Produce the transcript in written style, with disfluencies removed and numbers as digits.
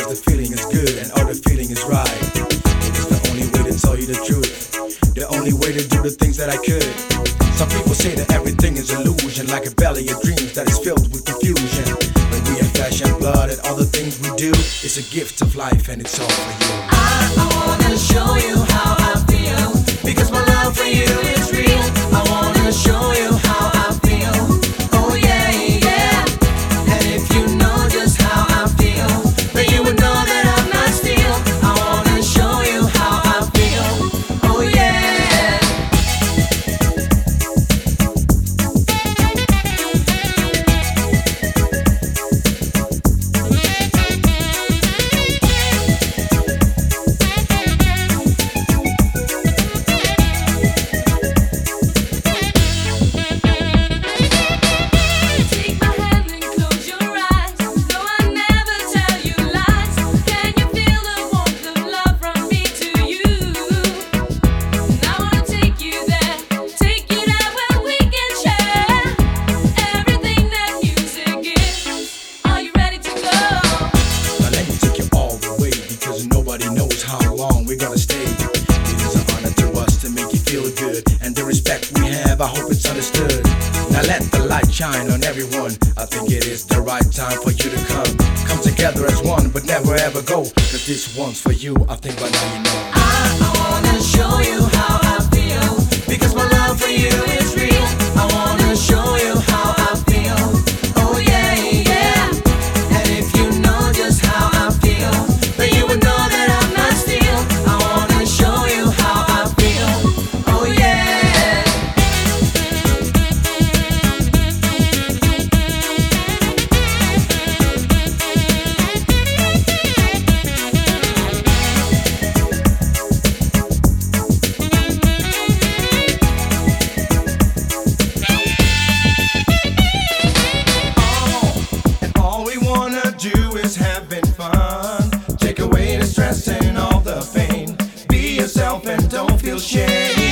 because the feeling is good and all the feeling is right. It is the only way to tell you the truth, the only way to do the things that I could. Some people say that everything is illusion, like a valley of dreams that is filled with confusion. But we have flesh and blood and all the things we do, it's a gift of life and it's all for you. I wanna show you how I feel, because my love for you is real. I wanna show you how I feel. Oh yeah, yeah. And if you know just how I feel, then you would know that I'm not still. I wanna show you how I feel. Oh yeah. Nobody knows how long we're gonna stay. It is an honor to us to make you feel good, and the respect we have, I hope it's understood. Now let the light shine on everyone. I think it is the right time for you to come together as one, but never ever go. Cause this one's for you, I think by now you know. I wanna show you how I feel, because my love for you is real. I wanna show you how I feel. Oh yeah, yeah. And if you know just how I feel, then you would know that I'm not still. I wanna show you how I feel. Oh yeah. Having fun, take away the stress and all the pain. Be yourself and don't feel shame.